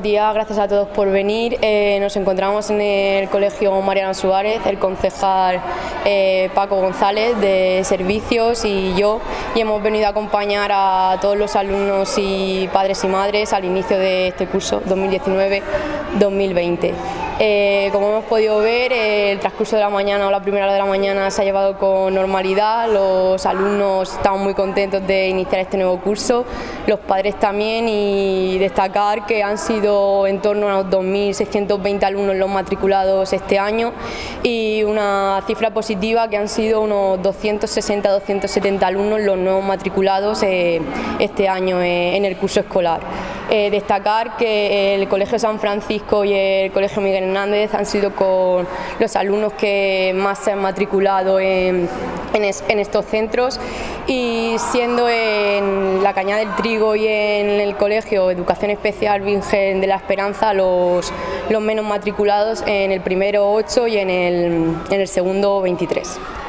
días, gracias a todos por venir. Nos encontramos en el Colegio Mariano Suárez, el concejal Paco González de Servicios y yo, y hemos venido a acompañar a todos los alumnos y padres y madres al inicio de este curso 2019-2020. Como hemos podido ver, el transcurso de la mañana o la primera hora de la mañana se ha llevado con normalidad, los alumnos están muy contentos de iniciar este nuevo curso, los padres también, y destacar que han sido en torno a unos 2.620 alumnos los matriculados este año y una cifra positiva que han sido unos 260-270 alumnos los nuevos matriculados este año en el curso escolar. Destacar que el Colegio San Francisco y el Colegio Miguel Hernández han sido con los alumnos que más se han matriculado en estos centros, y siendo en la Cañada del Trigo y en el Colegio Educación Especial Virgen de la Esperanza los menos matriculados, en el primero 8 y en el segundo 23.